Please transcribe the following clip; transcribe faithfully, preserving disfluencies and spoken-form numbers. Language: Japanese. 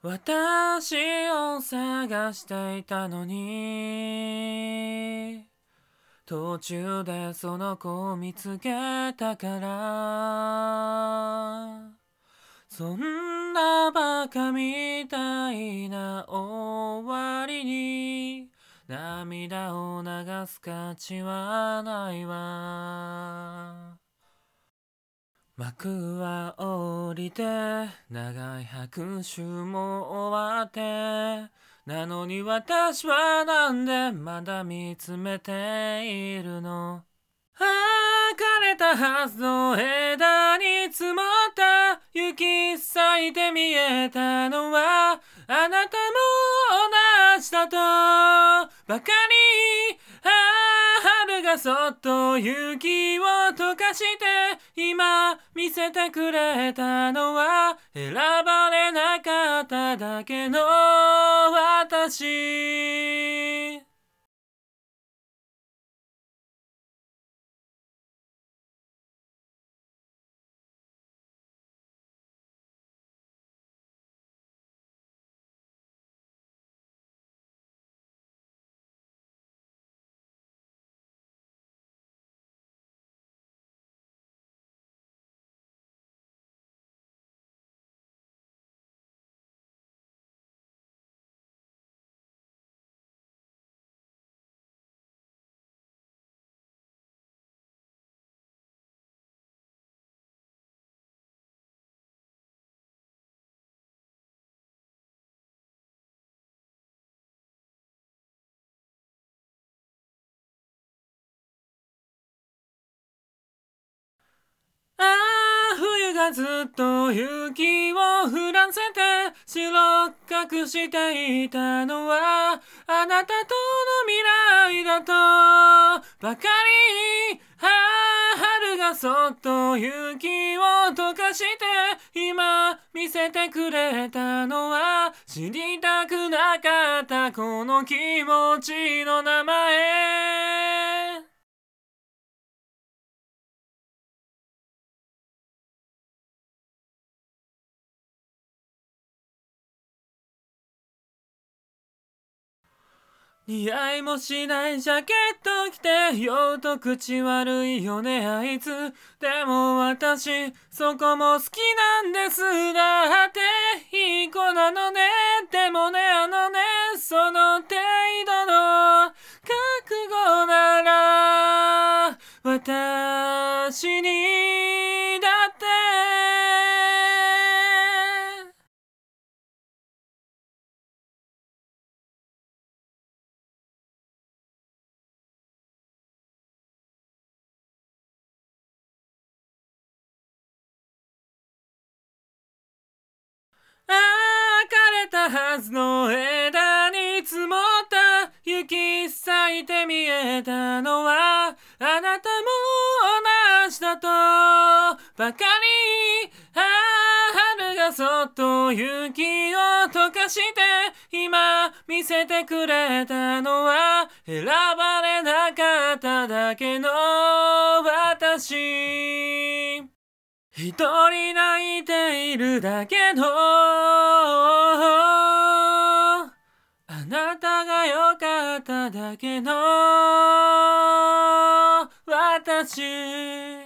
私を探していたのに、途中でその子を見つけたから、そんなバカみたいな終わりに涙を流す価値はないわ。幕は降りて長い拍手も終わって、なのに私はなんでまだ見つめているの。ああ、枯れたはずの枝に積もった雪咲いて見えたのはあなたも同じだとばかり。ああ、春がそっと雪を溶かして今見せてくれたのは選ばれなかっただけの私。ああ、冬がずっと雪を降らせて白く隠していたのはあなたとの未来だとばかり。ああ、春がそっと雪を溶かして今見せてくれたのは知りたくなかったこの気持ちの名前。似合いもしないジャケット着てようと口悪いよねあいつ。でも私そこも好きなんです。だっていい子なのね。でもねあのねその程度の覚悟なら私にだって。ああ、枯れたはずの枝に積もった雪咲いて見えたのはあなたも同じだとばかり。ああ、春がそっと雪を溶かして今見せてくれたのは選ばれなかっただけの私。一人泣いているだけのあなたが良かっただけの私。